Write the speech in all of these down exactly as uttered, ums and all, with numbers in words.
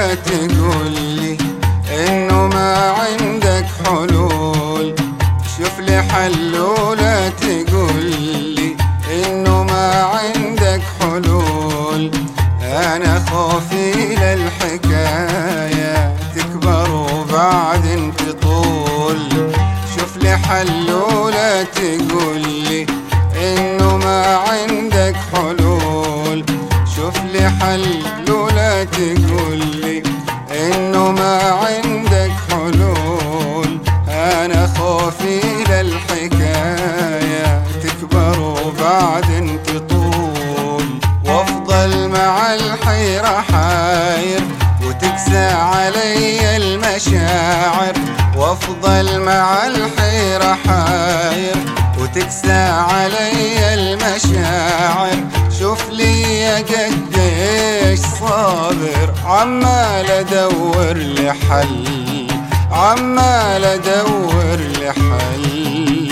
ولا تقولي انه ما عندك حلول. شوف لي حل ولا تقولي انه ما عندك حلول. انا خوفي للحكاية تكبر وبعدين تطول. شوف لي حل ولا تقولي انه ما عندك حلول. شوف لي حل ولا تقولي انه ما عندك حلول. انا خوفي للحكاية تكبر وبعدين تطول. وافضل مع الحيرة حاير وتكسى علي المشاعر. وافضل مع الحيرة حاير وتكسى علي المشاعر. شوف لي قديش صابر عمال ادور لحل، عمال ادور لحل.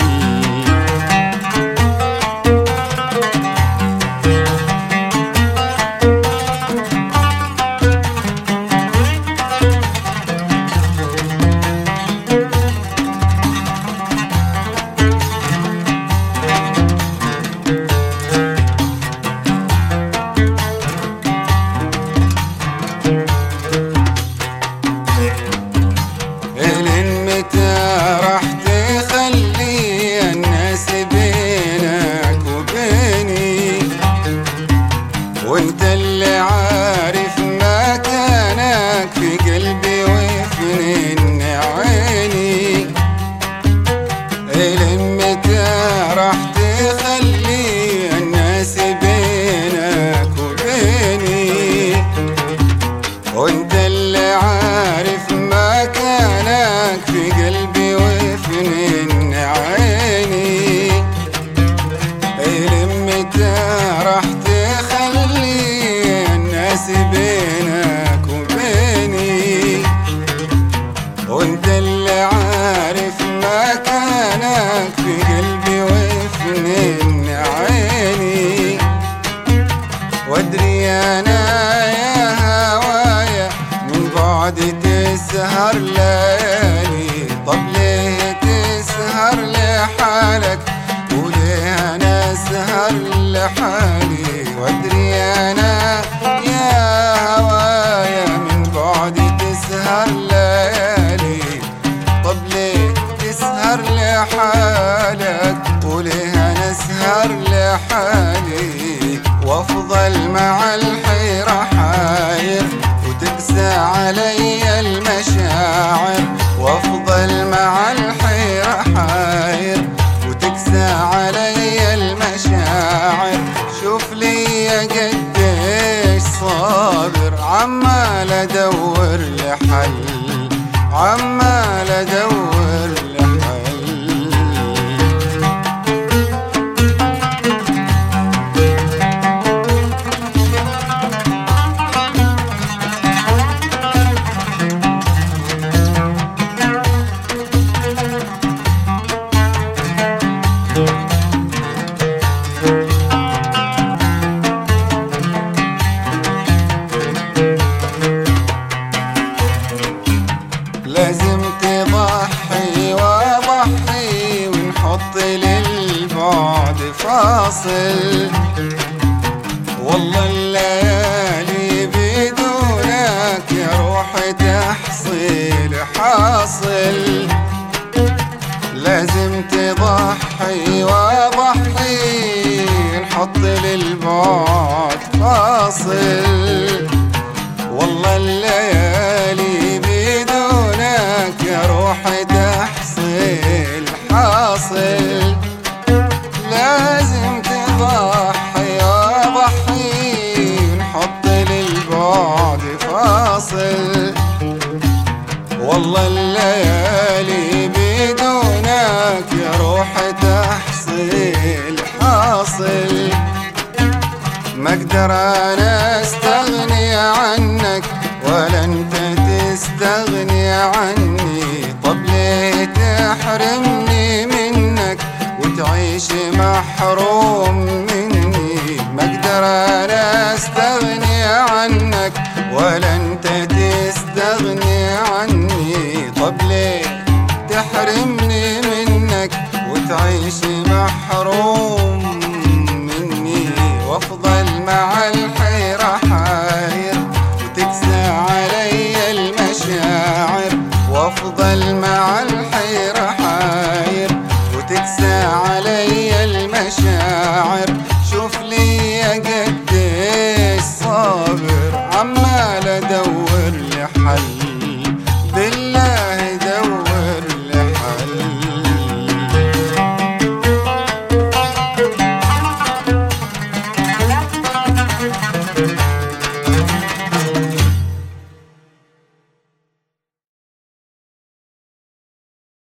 راح تخلي الناس بينك وبيني، وانت اللي عارف مكانك في قلبي وفي عيني. لمتى راح تخلي الناس بينك وبيني، وانت اللي عارف مكانك في قلبي وفي عيني. لمتى راح تخلي الناس بينك وبيني، وانت اللي عارف مكانك في قلبي وفي عيني. وادري انا يا هوايا من بعد تسهر ليالي. طب ليه تسهر لحالك وليه انا اسهر لحالي؟ وادري انا يا هوايا من بعد تسهر ليالي. طب ليه تسهر لحالك وليه انا اسهر لحالي؟ وافضل مع الحيرة حاير وتقسى علي المشاعر. وافضل مع الحيرة حاير وتقسى علي المشاعر. شوف لي قديش صابر عمال ادور لحل، عمال ادور لحل. لازم تضحي واضحي ونحط للبعد فاصل. والله الليالي بدونك يا روحي تحصيل حاصل. لازم تضحي واضحي نحط للبعد فاصل. والله الليالي بدونك يا روحي تحصيل حاصل. لازم تضحي واضحي نحط للبعد فاصل. والله الليالي بدونك يا روحي تحصيل حاصل. ما اقدر انا استغني عنك ولا انت تستغني عني. طب ليه تحرمني منك وتعيش محروم مني؟ ما اقدر انا استغني عنك ولا انت تستغني تستغني عني، طب ليه تحرمني منك وتعيش محروم مني، وافضل مع